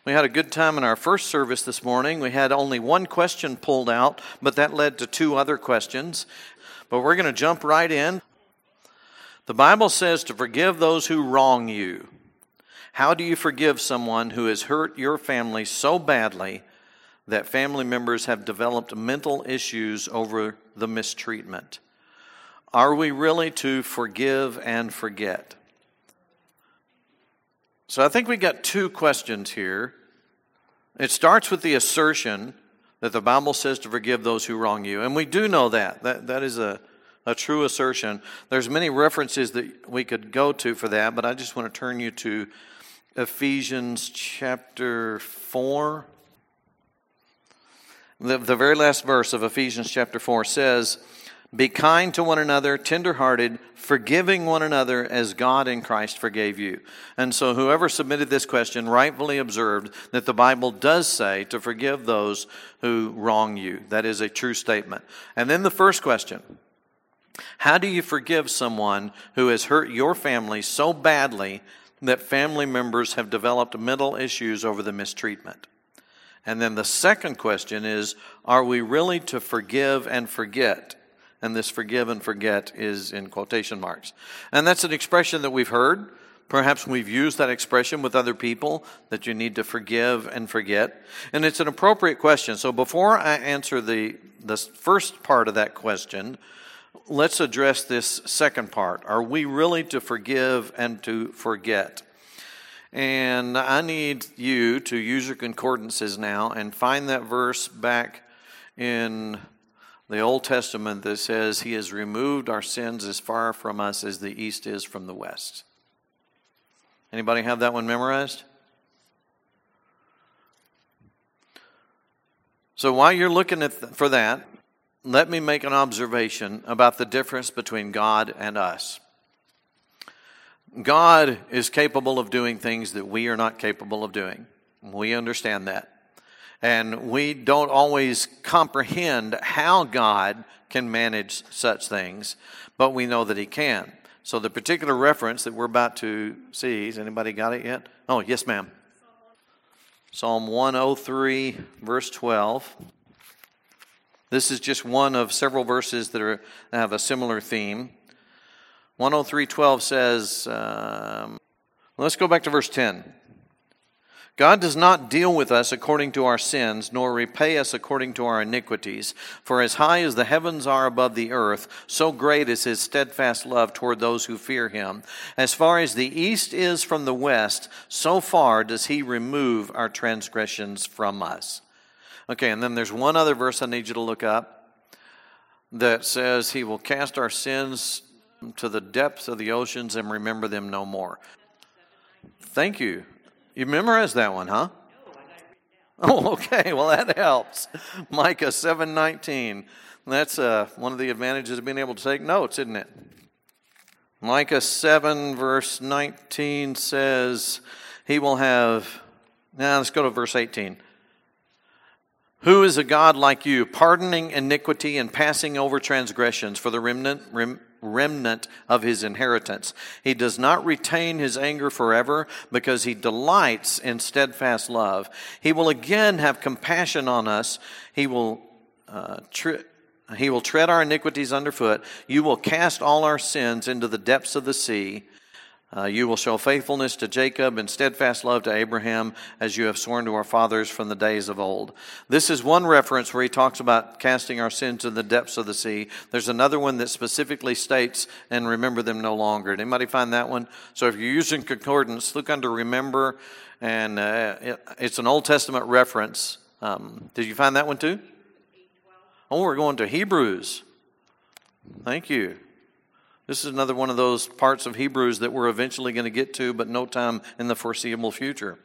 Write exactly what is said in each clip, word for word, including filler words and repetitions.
We had a good time in our first service this morning. We had only one question pulled out, but that led to two other questions. But we're going to jump right in. The Bible says to forgive those who wrong you. How do you forgive someone who has hurt your family so badly that family members have developed mental issues over the mistreatment? Are we really to forgive and forget? So I think we got two questions here. It starts with the assertion that the Bible says to forgive those who wrong you. And we do know that. That, that is a, a true assertion. There's many references that we could go to for that, but I just want to turn you to Ephesians chapter four. The, the very last verse of Ephesians chapter four says, "Be kind to one another, tenderhearted, forgiving one another as God in Christ forgave you." And so whoever submitted this question rightfully observed that the Bible does say to forgive those who wrong you. That is a true statement. And then the first question, how do you forgive someone who has hurt your family so badly that family members have developed mental issues over the mistreatment? And then the second question is, are we really to forgive and forget? And this forgive and forget is in quotation marks. And that's an expression that we've heard. Perhaps we've used that expression with other people, that you need to forgive and forget. And it's an appropriate question. So before I answer the, the first part of that question, let's address this second part. Are we really to forgive and to forget? And I need you to use your concordances now and find that verse back in the Old Testament that says He has removed our sins as far from us as the east is from the west. Anybody have that one memorized? So while you're looking at th- for that, let me make an observation about the difference between God and us. God is capable of doing things that we are not capable of doing. We understand that. And we don't always comprehend how God can manage such things, but we know that He can. So the particular reference that we're about to see, has anybody got it yet? Oh, yes, ma'am. Psalm one oh three, verse twelve. This is just one of several verses that, are, that have a similar theme. one oh three twelve says, um, let's go back to verse ten. God does not deal with us according to our sins, nor repay us according to our iniquities. For as high as the heavens are above the earth, so great is His steadfast love toward those who fear Him. As far as the east is from the west, so far does He remove our transgressions from us. Okay, and then there's one other verse I need you to look up that says He will cast our sins to the depths of the oceans and remember them no more. Thank you. You memorized that one, huh? Oh, okay. Well, that helps. Micah seven nineteen. That's uh, one of the advantages of being able to take notes, isn't it? Micah seven verse nineteen says, He will have... Now, let's go to verse eighteen. Who is a God like you, pardoning iniquity and passing over transgressions for the remnant... Rem, remnant of His inheritance. He does not retain His anger forever because He delights in steadfast love. He will again have compassion on us. He will uh, tre- He will tread our iniquities underfoot. You will cast all our sins into the depths of the sea. Uh, you will show faithfulness to Jacob and steadfast love to Abraham, as you have sworn to our fathers from the days of old. This is one reference where He talks about casting our sins in the depths of the sea. There's another one that specifically states, and remember them no longer. Did anybody find that one? So if you're using concordance, look under remember, and uh, it, it's an Old Testament reference. Um, did you find that one too? Oh, we're going to Hebrews. Thank you. This is another one of those parts of Hebrews that we're eventually going to get to, but no time in the foreseeable future.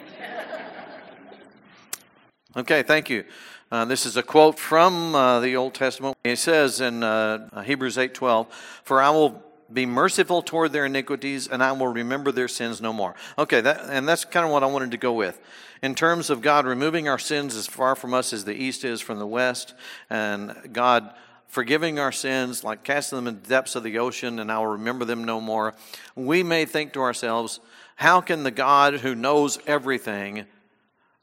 Okay, thank you. Uh, this is a quote from uh, the Old Testament. It says in uh, Hebrews eight twelve, "For I will be merciful toward their iniquities, and I will remember their sins no more." Okay, that, and that's kind of what I wanted to go with. In terms of God removing our sins as far from us as the east is from the west, and God forgiving our sins, like casting them in the depths of the ocean, and I will remember them no more. We may think to ourselves, how can the God who knows everything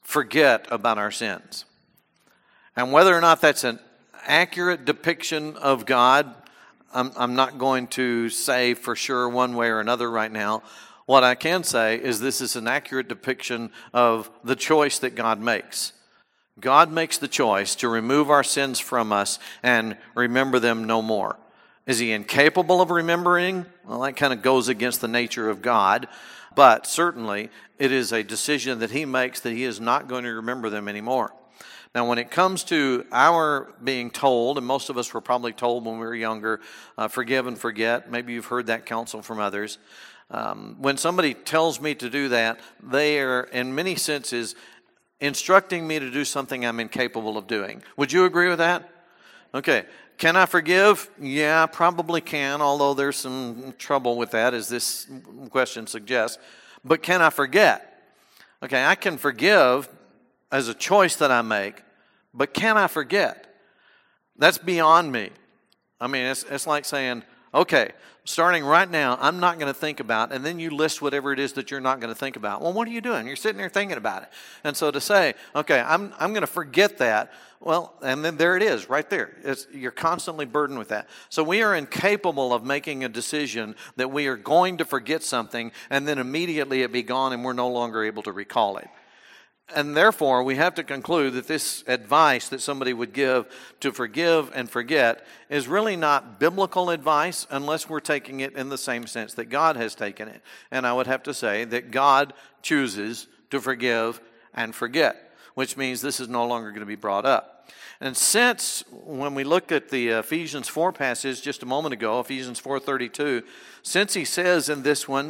forget about our sins. And whether or not that's an accurate depiction of God, I'm, I'm not going to say for sure one way or another right now. What I can say is this is an accurate depiction of the choice that God makes. God makes the choice to remove our sins from us and remember them no more. Is he incapable of remembering? Well, that kind of goes against the nature of God. But certainly, it is a decision that he makes that he is not going to remember them anymore. Now, when it comes to our being told, and most of us were probably told when we were younger, uh, forgive and forget. Maybe you've heard that counsel from others. Um, when somebody tells me to do that, they are, in many senses, instructing me to do something I'm incapable of doing. Would you agree with that? Okay. Can I forgive? Yeah, probably can, although there's some trouble with that, as this question suggests. But can I forget? Okay, I can forgive as a choice that I make, but can I forget? That's beyond me. I mean, it's, it's like saying, okay, starting right now, I'm not going to think about, and then you list whatever it is that you're not going to think about. Well, what are you doing? You're sitting there thinking about it. And so to say, okay, I'm I'm going to forget that, well, and then there it is, right there. It's, you're constantly burdened with that. So we are incapable of making a decision that we are going to forget something, and then immediately it be gone, and we're no longer able to recall it. And therefore, we have to conclude that this advice that somebody would give to forgive and forget is really not biblical advice unless we're taking it in the same sense that God has taken it. And I would have to say that God chooses to forgive and forget, which means this is no longer going to be brought up. And since, when we looked at the Ephesians four passage just a moment ago, Ephesians four thirty-two, since he says in this one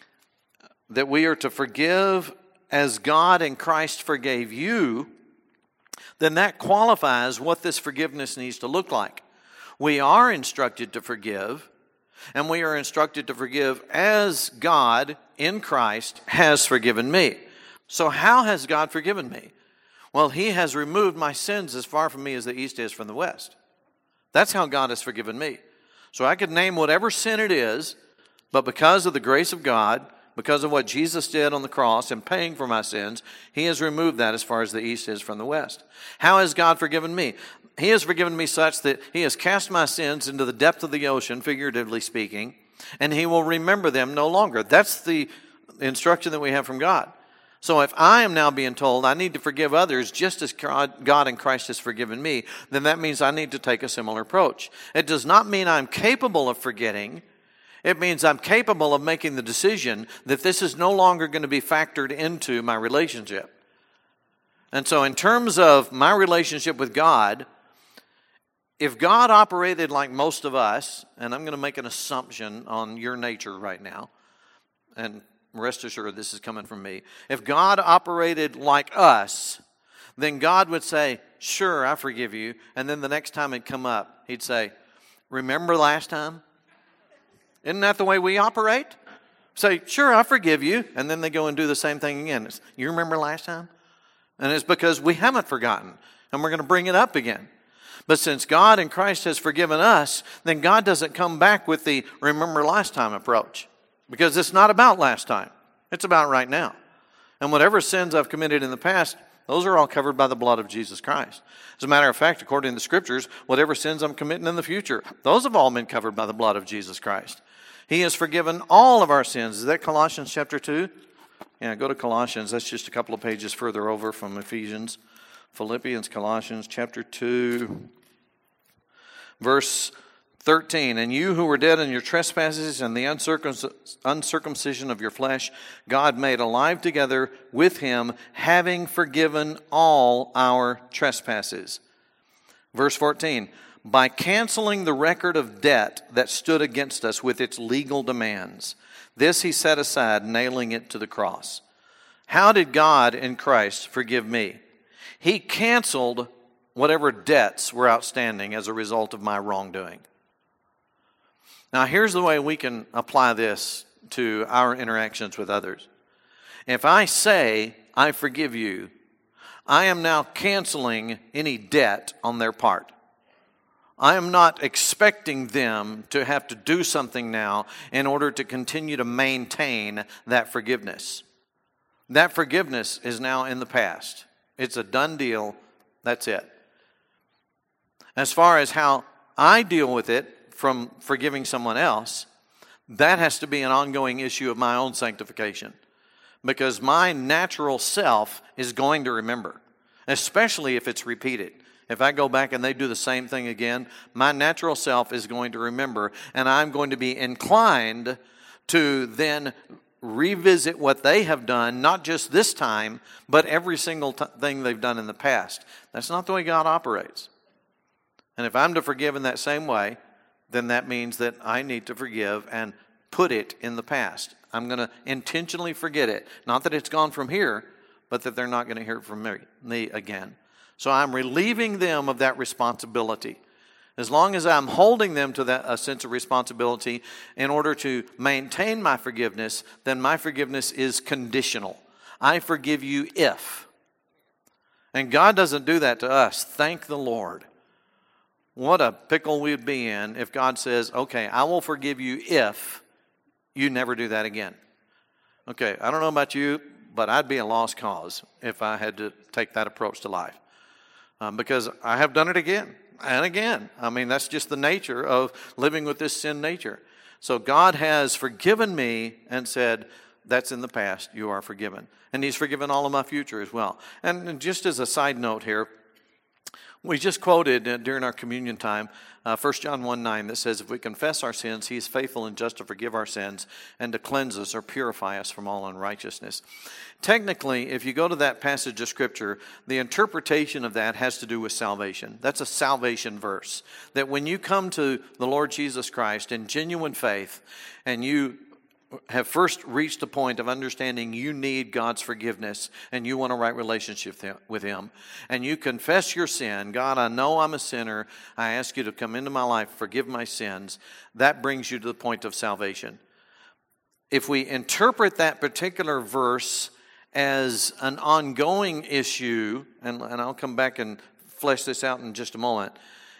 that we are to forgive as God in Christ forgave you, then that qualifies what this forgiveness needs to look like. We are instructed to forgive, and we are instructed to forgive as God in Christ has forgiven me. So how has God forgiven me? Well, he has removed my sins as far from me as the east is from the west. That's how God has forgiven me. So I could name whatever sin it is, but because of the grace of God, because of what Jesus did on the cross and paying for my sins, he has removed that as far as the east is from the west. How has God forgiven me? He has forgiven me such that he has cast my sins into the depth of the ocean, figuratively speaking, and he will remember them no longer. That's the instruction that we have from God. So if I am now being told I need to forgive others just as God in Christ has forgiven me, then that means I need to take a similar approach. It does not mean I'm capable of forgetting. It means I'm capable of making the decision that this is no longer going to be factored into my relationship. And so in terms of my relationship with God, if God operated like most of us, and I'm going to make an assumption on your nature right now, and rest assured this is coming from me. If God operated like us, then God would say, sure, I forgive you. And then the next time it'd come up, he'd say, remember last time? Isn't that the way we operate? Say, sure, I forgive you. And then they go and do the same thing again. It's, you remember last time? And it's because we haven't forgotten. And we're going to bring it up again. But since God in Christ has forgiven us, then God doesn't come back with the remember last time approach. Because it's not about last time. It's about right now. And whatever sins I've committed in the past, those are all covered by the blood of Jesus Christ. As a matter of fact, according to the Scriptures, whatever sins I'm committing in the future, those have all been covered by the blood of Jesus Christ. He has forgiven all of our sins. Is that Colossians chapter two? Yeah, go to Colossians. That's just a couple of pages further over from Ephesians. Philippians, Colossians chapter two, verse thirteen. And you who were dead in your trespasses and the uncircumcision of your flesh, God made alive together with him, having forgiven all our trespasses. Verse fourteen. By canceling the record of debt that stood against us with its legal demands. This he set aside, nailing it to the cross. How did God in Christ forgive me? He canceled whatever debts were outstanding as a result of my wrongdoing. Now, here's the way we can apply this to our interactions with others. If I say, I forgive you, I am now canceling any debt on their part. I am not expecting them to have to do something now in order to continue to maintain that forgiveness. That forgiveness is now in the past. It's a done deal. That's it. As far as how I deal with it from forgiving someone else, that has to be an ongoing issue of my own sanctification. Because my natural self is going to remember, especially if it's repeated. If I go back and they do the same thing again, my natural self is going to remember, and I'm going to be inclined to then revisit what they have done, not just this time, but every single t- thing they've done in the past. That's not the way God operates. And if I'm to forgive in that same way, then that means that I need to forgive and put it in the past. I'm going to intentionally forget it. Not that it's gone from here, but that they're not going to hear it from me, me again. So I'm relieving them of that responsibility. As long as I'm holding them to that a sense of responsibility in order to maintain my forgiveness, then my forgiveness is conditional. I forgive you if. And God doesn't do that to us. Thank the Lord. What a pickle we'd be in if God says, okay, I will forgive you if you never do that again. Okay, I don't know about you, but I'd be a lost cause if I had to take that approach to life. Um, because I have done it again and again. I mean, that's just the nature of living with this sin nature. So God has forgiven me and said, that's in the past, you are forgiven. And He's forgiven all of my future as well. And just as a side note here, we just quoted uh, during our communion time, uh, First John one nine, that says, if we confess our sins, He is faithful and just to forgive our sins and to cleanse us or purify us from all unrighteousness. Technically, if you go to that passage of Scripture, the interpretation of that has to do with salvation. That's a salvation verse. That when you come to the Lord Jesus Christ in genuine faith and you have first reached a point of understanding you need God's forgiveness and you want a right relationship with Him, and you confess your sin, God, I know I'm a sinner, I ask you to come into my life, forgive my sins, that brings you to the point of salvation. If we interpret that particular verse as an ongoing issue, and, and I'll come back and flesh this out in just a moment,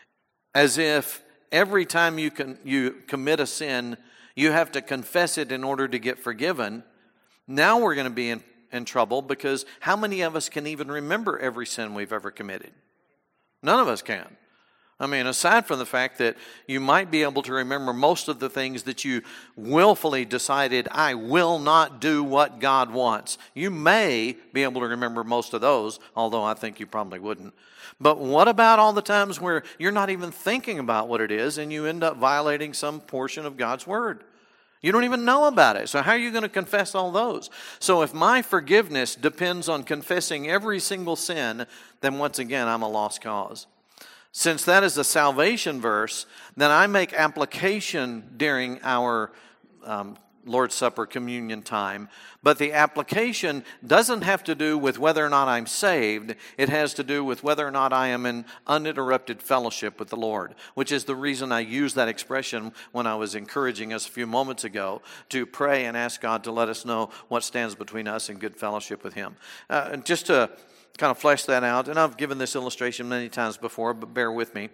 as if every time you can you commit a sin, you have to confess it in order to get forgiven. Now we're going to be in, in trouble, because how many of us can even remember every sin we've ever committed? None of us can. I mean, aside from the fact that you might be able to remember most of the things that you willfully decided, I will not do what God wants. You may be able to remember most of those, although I think you probably wouldn't. But what about all the times where you're not even thinking about what it is and you end up violating some portion of God's Word? You don't even know about it. So how are you going to confess all those? So if my forgiveness depends on confessing every single sin, then once again, I'm a lost cause. Since that is a salvation verse, then I make application during our um, Lord's Supper communion time. But the application doesn't have to do with whether or not I'm saved. It has to do with whether or not I am in uninterrupted fellowship with the Lord, which is the reason I used that expression when I was encouraging us a few moments ago to pray and ask God to let us know what stands between us and good fellowship with Him. Uh, and just to kind of flesh that out, and I've given this illustration many times before, but bear with me.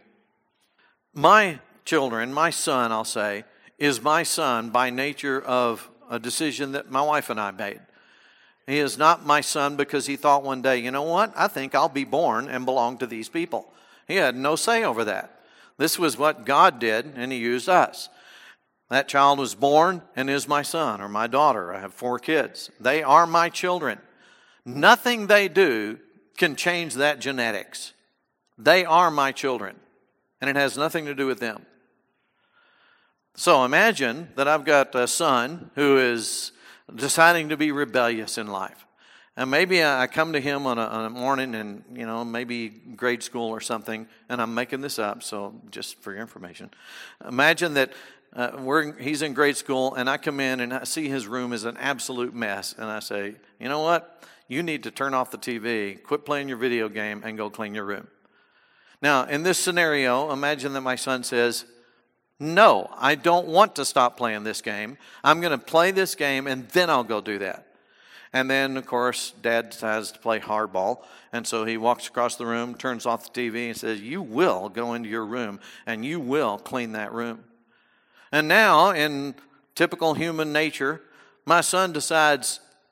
My children, my son, I'll say, is my son by nature of a decision that my wife and I made. He is not my son because he thought one day, you know what, I think I'll be born and belong to these people. He had no say over that. This was what God did, and He used us. That child was born and is my son or my daughter. I have four kids. They are my children. Nothing they do can change that genetics. They are my children, and it has nothing to do with them. So imagine that I've got a son who is deciding to be rebellious in life. And maybe I come to him on a, on a morning and, you know, maybe grade school or something, and I'm making this up, so just for your information. Imagine that uh, we're, he's in grade school, and I come in and I see his room is an absolute mess. And I say, you know what? You need to turn off the T V, quit playing your video game, and go clean your room. Now, in this scenario, imagine that my son says, no, I don't want to stop playing this game. I'm going to play this game, and then I'll go do that. And then, of course, Dad decides to play hardball. And so he walks across the room, turns off the T V, and says, you will go into your room, and you will clean that room. And now, in typical human nature, my son decides,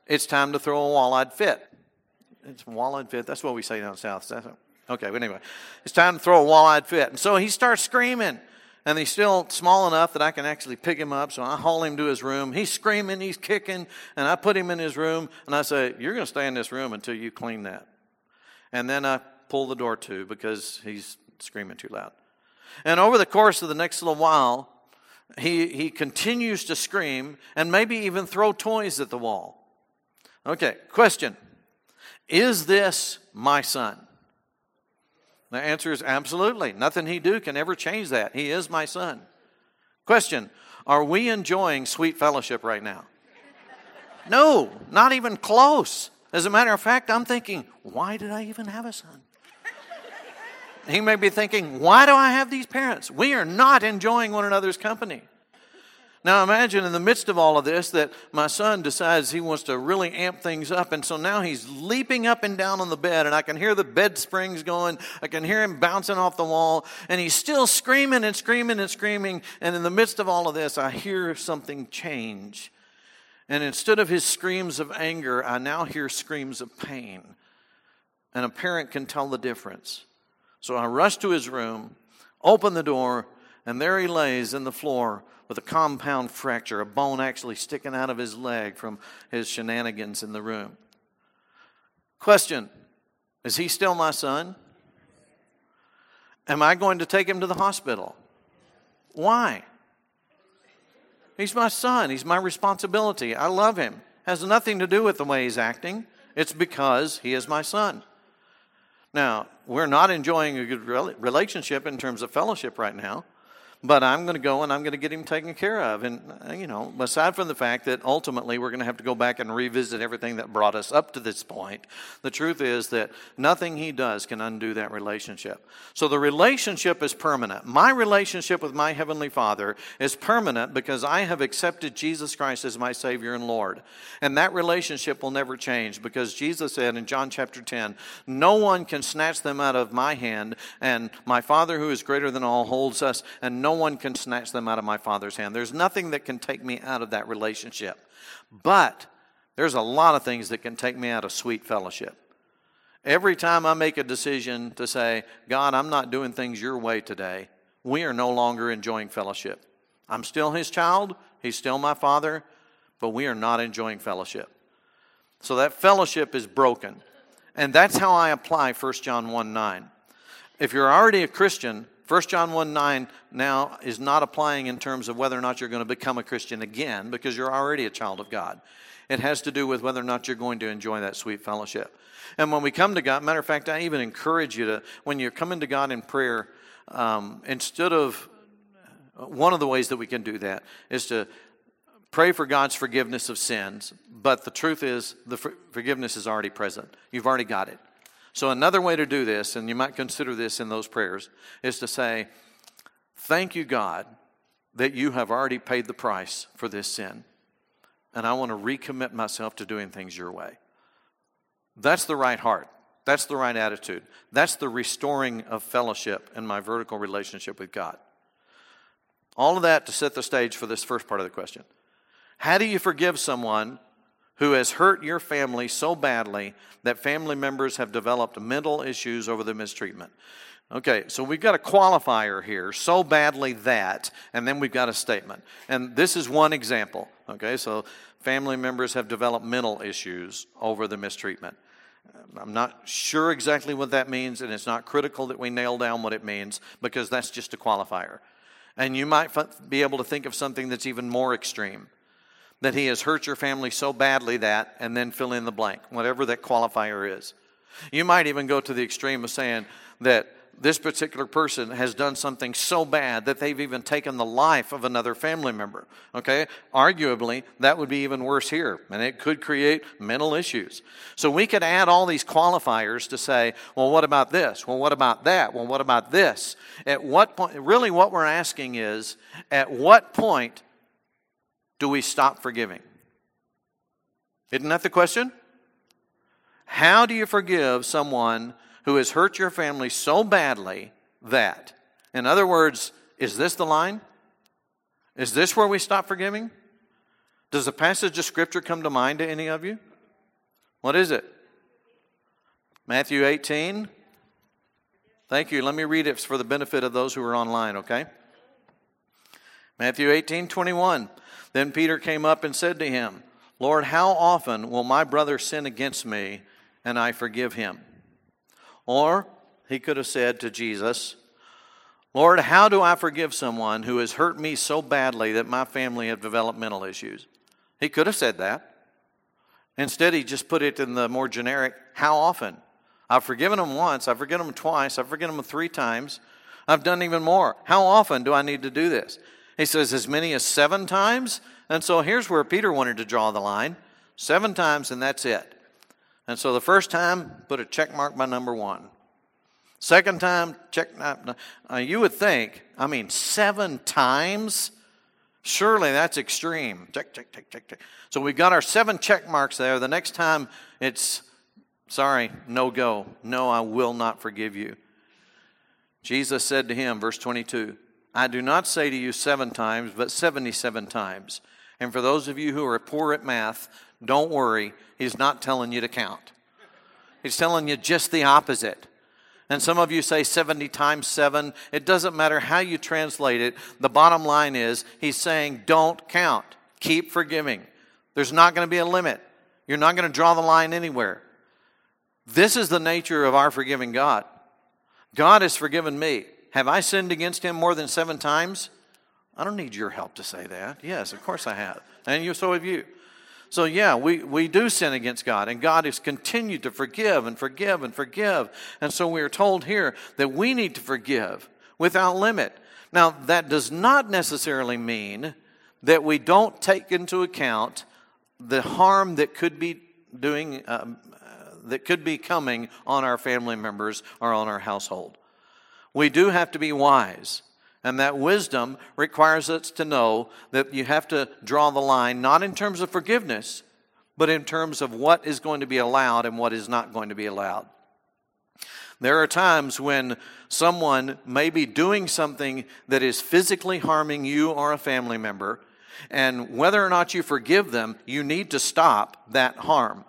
it's time to throw a wall-eyed fit. It's a wall-eyed fit. That's what we say down south. Okay, but anyway, it's time to throw a wall-eyed fit. And so he starts screaming. And he's still small enough that I can actually pick him up. So I haul him to his room. He's screaming, he's kicking, and I put him in his room. And I say, you're going to stay in this room until you clean that. And then I pull the door to because he's screaming too loud. And over the course of the next little while, he, he continues to scream and maybe even throw toys at the wall. Okay, question. Is this my son? The answer is absolutely. Nothing he do can ever change that. He is my son. Question, are we enjoying sweet fellowship right now? No, not even close. As a matter of fact, I'm thinking, why did I even have a son? He may be thinking, why do I have these parents? We are not enjoying one another's company. Now imagine in the midst of all of this that my son decides he wants to really amp things up. And so now he's leaping up and down on the bed. And I can hear the bed springs going. I can hear him bouncing off the wall. And he's still screaming and screaming and screaming. And in the midst of all of this, I hear something change. And instead of his screams of anger, I now hear screams of pain. And a parent can tell the difference. So I rush to his room, open the door, and there he lays in the floor with a compound fracture, a bone actually sticking out of his leg from his shenanigans in the room. Question, is he still my son? Am I going to take him to the hospital? Why? He's my son. He's my responsibility. I love him. Has nothing to do with the way he's acting. It's because he is my son. Now, we're not enjoying a good relationship in terms of fellowship right now. But I'm going to go and I'm going to get him taken care of. And, you know, aside from the fact that ultimately we're going to have to go back and revisit everything that brought us up to this point, the truth is that nothing he does can undo that relationship. So the relationship is permanent. My relationship with my Heavenly Father is permanent because I have accepted Jesus Christ as my Savior and Lord. And that relationship will never change because Jesus said in John chapter ten, no one can snatch them out of my hand, and my Father who is greater than all holds us, and no one can snatch them out of my Father's hand. There's nothing that can take me out of that relationship. But there's a lot of things that can take me out of sweet fellowship. Every time I make a decision to say, God, I'm not doing things your way today, we are no longer enjoying fellowship. I'm still his child. He's still my father. But we are not enjoying fellowship. So that fellowship is broken. And that's how I apply First John one nine. If you're already a Christian, First John one nine now is not applying in terms of whether or not you're going to become a Christian again because you're already a child of God. It has to do with whether or not you're going to enjoy that sweet fellowship. And when we come to God, matter of fact, I even encourage you to, when you're coming to God in prayer, um, instead of, one of the ways that we can do that is to pray for God's forgiveness of sins. But the truth is, the for- forgiveness is already present. You've already got it. So another way to do this, and you might consider this in those prayers, is to say, thank you, God, that you have already paid the price for this sin. And I want to recommit myself to doing things your way. That's the right heart. That's the right attitude. That's the restoring of fellowship in my vertical relationship with God. All of that to set the stage for this first part of the question. How do you forgive someone who has hurt your family so badly that family members have developed mental issues over the mistreatment? Okay, so we've got a qualifier here, so badly that, and then we've got a statement. And this is one example. Okay, so family members have developed mental issues over the mistreatment. I'm not sure exactly what that means, and it's not critical that we nail down what it means because that's just a qualifier. And you might be able to think of something that's even more extreme. That he has hurt your family so badly that, and then fill in the blank, whatever that qualifier is. You might even go to the extreme of saying that this particular person has done something so bad that they've even taken the life of another family member. Okay? Arguably, that would be even worse here, and it could create mental issues. So we could add all these qualifiers to say, well, what about this? Well, what about that? Well, what about this? At what point, really what we're asking is, at what point do we stop forgiving? Isn't that the question? How do you forgive someone who has hurt your family so badly that? In other words, is this the line? Is this where we stop forgiving? Does a passage of Scripture come to mind to any of you? What is it? Matthew eighteen. Thank you. Let me read it for the benefit of those who are online, okay? Matthew eighteen, twenty-one. Then Peter came up and said to him, Lord, how often will my brother sin against me and I forgive him? Or he could have said to Jesus, Lord, how do I forgive someone who has hurt me so badly that my family have developmental issues? He could have said that. Instead, he just put it in the more generic, how often? I've forgiven them once, I've forgiven them twice, I've forgiven them three times. I've done even more. How often do I need to do this? He says as many as seven times. And so here's where Peter wanted to draw the line. Seven times and that's it. And so the first time, put a check mark by number one. Second time, check. Uh, you would think, I mean, seven times? Surely that's extreme. Check, check, check, check, check. So we've got our seven check marks there. The next time it's, sorry, no go. No, I will not forgive you. Jesus said to him, verse twenty-two, I do not say to you seven times, but seventy-seven times. And for those of you who are poor at math, don't worry. He's not telling you to count. He's telling you just the opposite. And some of you say seventy times seven. It doesn't matter how you translate it. The bottom line is he's saying don't count. Keep forgiving. There's not going to be a limit. You're not going to draw the line anywhere. This is the nature of our forgiving God. God has forgiven me. Have I sinned against him more than seven times? I don't need your help to say that. Yes, of course I have. And you, so have you. So yeah, we, we do sin against God, and God has continued to forgive and forgive and forgive. And so we are told here that we need to forgive without limit. Now, that does not necessarily mean that we don't take into account the harm that could be doing, um, uh, that could be coming on our family members or on our household. We do have to be wise. And that wisdom requires us to know that you have to draw the line, not in terms of forgiveness, but in terms of what is going to be allowed and what is not going to be allowed. There are times when someone may be doing something that is physically harming you or a family member, and whether or not you forgive them, you need to stop that harm.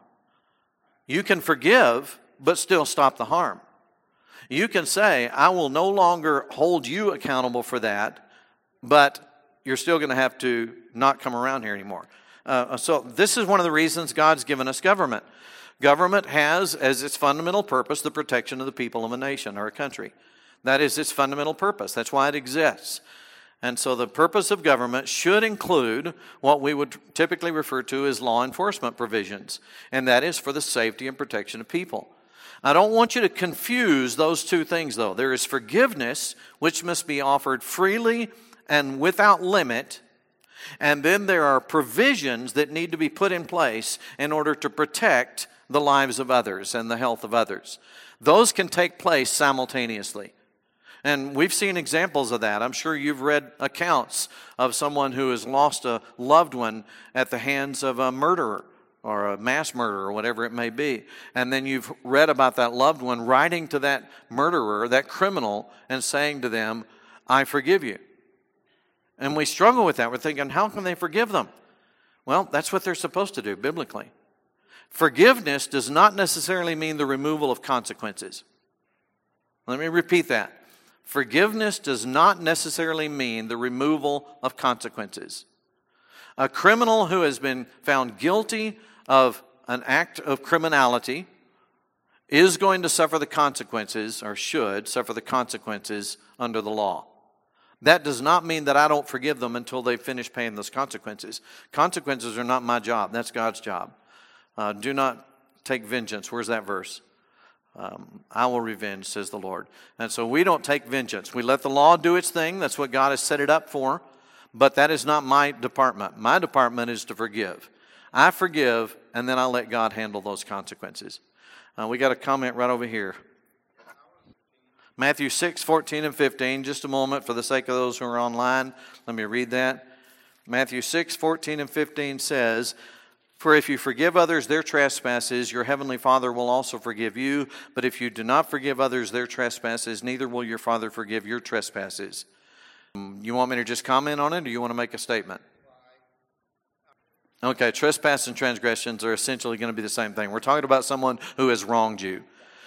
You can forgive, but still stop the harm. You can say, I will no longer hold you accountable for that, but you're still going to have to not come around here anymore. Uh, so this is one of the reasons God's given us government. Government has as its fundamental purpose the protection of the people of a nation or a country. That is its fundamental purpose. That's why it exists. And so the purpose of government should include what we would typically refer to as law enforcement provisions, and that is for the safety and protection of people. I don't want you to confuse those two things, though. There is forgiveness, which must be offered freely and without limit. And then there are provisions that need to be put in place in order to protect the lives of others and the health of others. Those can take place simultaneously. And we've seen examples of that. I'm sure you've read accounts of someone who has lost a loved one at the hands of a murderer, or a mass murder, or whatever it may be. And then you've read about that loved one writing to that murderer, that criminal, and saying to them, I forgive you. And we struggle with that. We're thinking, how can they forgive them? Well, that's what they're supposed to do biblically. Forgiveness does not necessarily mean the removal of consequences. Let me repeat that. Forgiveness does not necessarily mean the removal of consequences. A criminal who has been found guilty of an act of criminality is going to suffer the consequences, or should suffer the consequences under the law. That does not mean that I don't forgive them until they finish paying those consequences. Consequences are not my job. That's God's job. Uh, do not take vengeance. Where's that verse? Um, I will revenge, says the Lord. And so we don't take vengeance. We let the law do its thing. That's what God has set it up for. But that is not my department. My department is to forgive. I forgive, and then I let God handle those consequences. Uh, we got a comment right over here. Matthew six, fourteen and fifteen. Just a moment for the sake of those who are online. Let me read that. Matthew six, fourteen and fifteen says, For if you forgive others their trespasses, your heavenly Father will also forgive you. But if you do not forgive others their trespasses, neither will your Father forgive your trespasses. You want me to just comment on it, or do you want to make a statement? Okay, trespass and transgressions are essentially going to be the same thing. We're talking about someone who has wronged you.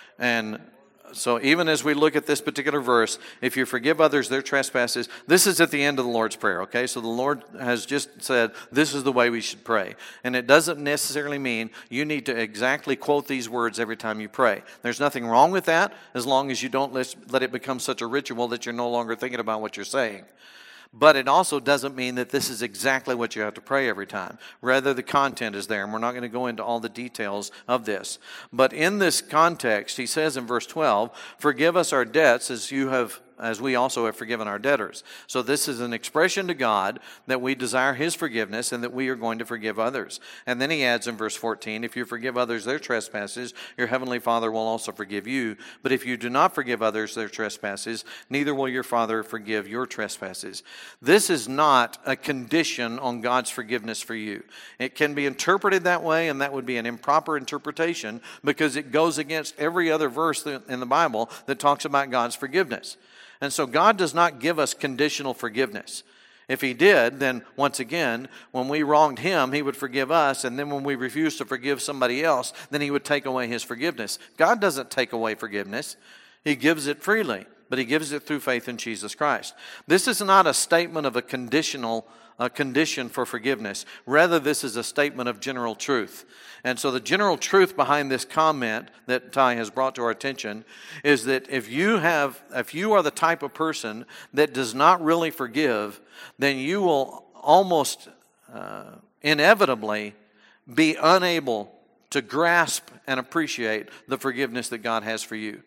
And so even as we look at this particular verse, if you forgive others their trespasses, this is at the end of the Lord's Prayer, okay? So the Lord has just said, this is the way we should pray. And it doesn't necessarily mean you need to exactly quote these words every time you pray. There's nothing wrong with that as long as you don't let, let it become such a ritual that you're no longer thinking about what you're saying. But it also doesn't mean that this is exactly what you have to pray every time. Rather, the content is there, and we're not going to go into all the details of this. But in this context, he says in verse twelve, forgive us our debts as you have as we also have forgiven our debtors. So this is an expression to God that we desire His forgiveness and that we are going to forgive others. And then he adds in verse fourteen, if you forgive others their trespasses, your heavenly Father will also forgive you. But if you do not forgive others their trespasses, neither will your Father forgive your trespasses. This is not a condition on God's forgiveness for you. It can be interpreted that way, and that would be an improper interpretation because it goes against every other verse in the Bible that talks about God's forgiveness. And so God does not give us conditional forgiveness. If He did, then once again, when we wronged Him, He would forgive us. And then when we refuse to forgive somebody else, then He would take away His forgiveness. God doesn't take away forgiveness. He gives it freely, but He gives it through faith in Jesus Christ. This is not a statement of a conditional a condition for forgiveness. Rather, this is a statement of general truth. And so the general truth behind this comment that Ty has brought to our attention is that if you have, if you are the type of person that does not really forgive, then you will almost uh, inevitably be unable to grasp and appreciate the forgiveness that God has for you.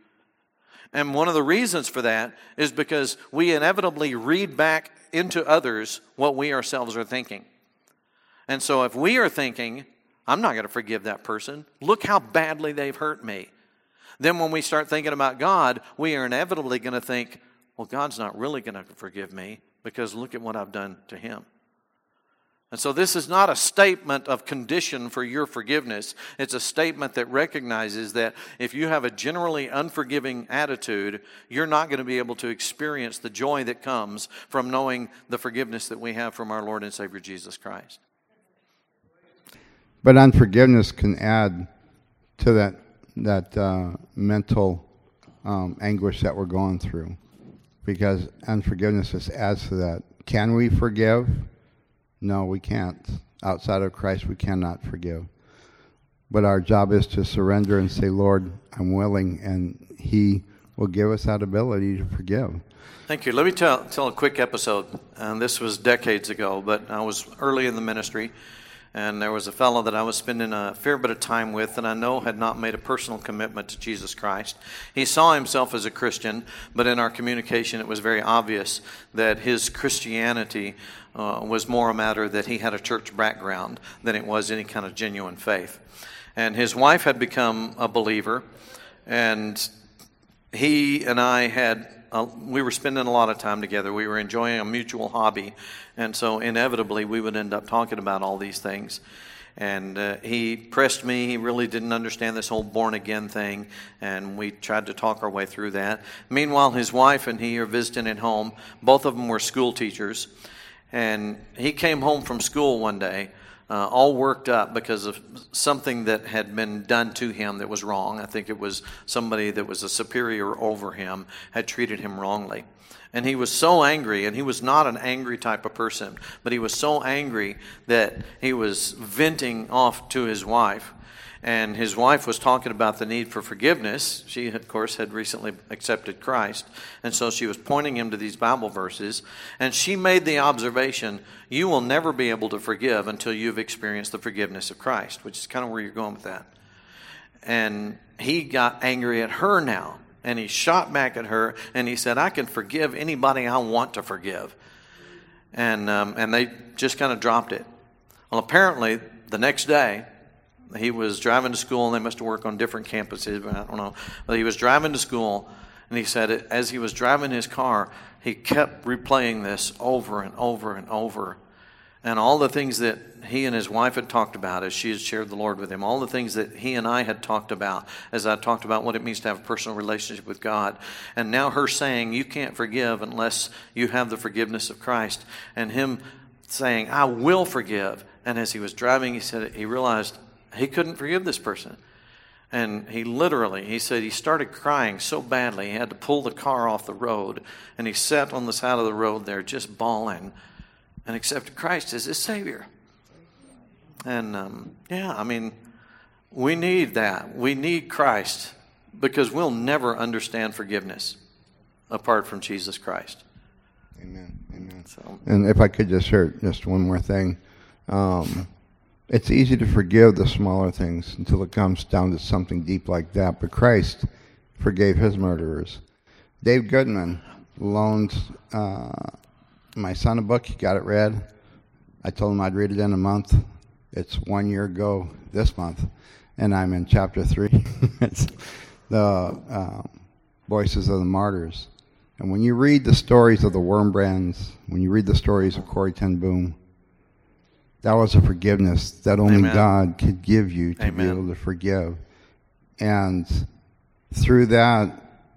And one of the reasons for that is because we inevitably read back into others what we ourselves are thinking. And so if we are thinking, I'm not going to forgive that person, look how badly they've hurt me. Then when we start thinking about God, we are inevitably going to think, well, God's not really going to forgive me because look at what I've done to Him. And so this is not a statement of condition for your forgiveness. It's a statement that recognizes that if you have a generally unforgiving attitude, you're not going to be able to experience the joy that comes from knowing the forgiveness that we have from our Lord and Savior Jesus Christ. But unforgiveness can add to that that uh, mental um, anguish that we're going through, because unforgiveness just adds to that. Can we forgive? No, we can't. Outside of Christ, we cannot forgive. But our job is to surrender and say, Lord, I'm willing, and He will give us that ability to forgive. Thank you. Let me tell, tell a quick episode. And this was decades ago, but I was early in the ministry, and there was a fellow that I was spending a fair bit of time with that I know had not made a personal commitment to Jesus Christ. He saw himself as a Christian, but in our communication it was very obvious that his Christianity uh, was more a matter that he had a church background than it was any kind of genuine faith. And his wife had become a believer, and he and I had Uh, we were spending a lot of time together. We were enjoying a mutual hobby. And so inevitably we would end up talking about all these things. And uh, he pressed me. He really didn't understand this whole born-again thing. And we tried to talk our way through that. Meanwhile, his wife and he are visiting at home. Both of them were school teachers. And he came home from school one day, Uh, all worked up because of something that had been done to him that was wrong. I think it was somebody that was a superior over him had treated him wrongly. And he was so angry, and he was not an angry type of person, but he was so angry that he was venting off to his wife. And his wife was talking about the need for forgiveness. She, of course, had recently accepted Christ. And so she was pointing him to these Bible verses. And she made the observation, you will never be able to forgive until you've experienced the forgiveness of Christ, which is kind of where you're going with that. And he got angry at her now. And he shot back at her, and he said, I can forgive anybody I want to forgive. And, um, and they just kind of dropped it. Well, apparently, the next day, he was driving to school, and they must have worked on different campuses, but I don't know. But he was driving to school, and he said as he was driving his car, he kept replaying this over and over and over. And all the things that he and his wife had talked about as she had shared the Lord with him, all the things that he and I had talked about as I talked about what it means to have a personal relationship with God. And now her saying, you can't forgive unless you have the forgiveness of Christ. And him saying, I will forgive. And as he was driving, he said he realized he couldn't forgive this person. And he literally, he said he started crying so badly he had to pull the car off the road. And he sat on the side of the road there just bawling and accepted Christ as his Savior. And um, yeah, I mean, we need that. We need Christ because we'll never understand forgiveness apart from Jesus Christ. Amen. Amen. So, and if I could just share just one more thing. Um, it's easy to forgive the smaller things until it comes down to something deep like that. But Christ forgave his murderers. Dave Goodman loaned uh, my son a book. He got it read. I told him I'd read it in a month. It's one year ago this month, and I'm in chapter three. It's the uh, Voices of the Martyrs. And when you read the stories of the Wurmbrands, when you read the stories of Corrie ten Boom, that was a forgiveness that only Amen. God could give you to Amen. be able to forgive. And through that,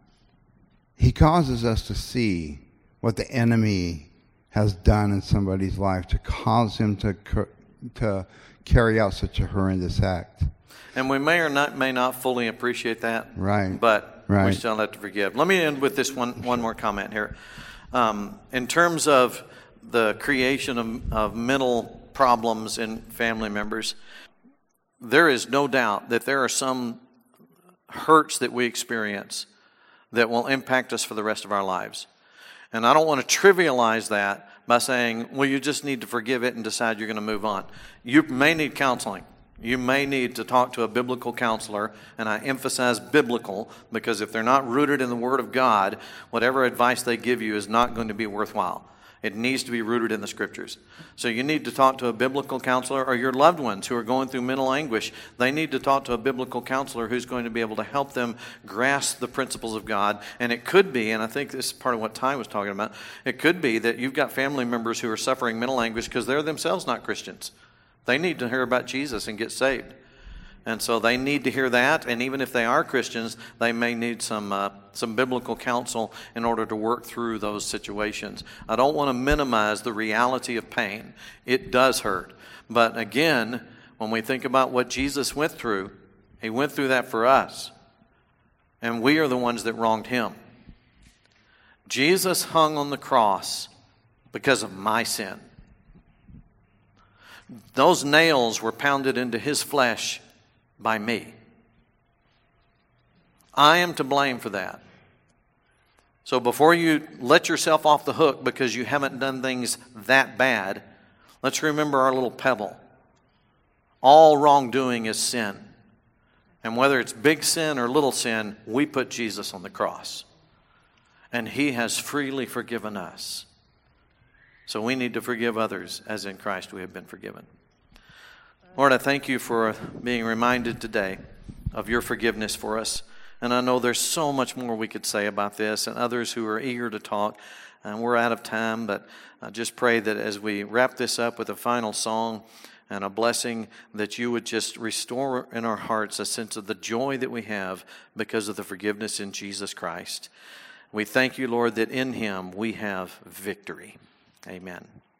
he causes us to see what the enemy has done in somebody's life to cause him to to carry out such a horrendous act. and we may or not may not fully appreciate that. Right. But Right. we still have to forgive. Let me end with this one one more comment here. Um, in terms of the creation of, of mental problems in family members, there is no doubt that there are some hurts that we experience that will impact us for the rest of our lives. And I don't want to trivialize that by saying, well, you just need to forgive it and decide you're going to move on. You may need counseling. You may need to talk to a biblical counselor, and I emphasize biblical because if they're not rooted in the Word of God, whatever advice they give you is not going to be worthwhile. It needs to be rooted in the Scriptures. So you need to talk to a biblical counselor, or your loved ones who are going through mental anguish. They need to talk to a biblical counselor who's going to be able to help them grasp the principles of God. And it could be, and I think this is part of what Ty was talking about, it could be that you've got family members who are suffering mental anguish because they're themselves not Christians. They need to hear about Jesus and get saved. And so they need to hear that, and even if they are Christians, they may need some uh, some biblical counsel in order to work through those situations. I don't want to minimize the reality of pain. It does hurt. But again, when we think about what Jesus went through, he went through that for us. And we are the ones that wronged him. Jesus hung on the cross because of my sin. Those nails were pounded into his flesh by me. I am to blame for that. So before you let yourself off the hook because you haven't done things that bad, let's remember our little pebble. All wrongdoing is sin. And whether it's big sin or little sin, we put Jesus on the cross. And he has freely forgiven us. So we need to forgive others as in Christ we have been forgiven. Lord, I thank you for being reminded today of your forgiveness for us. And I know there's so much more we could say about this and others who are eager to talk. And we're out of time, but I just pray that as we wrap this up with a final song and a blessing, that you would just restore in our hearts a sense of the joy that we have because of the forgiveness in Jesus Christ. We thank you, Lord, that in him we have victory. Amen.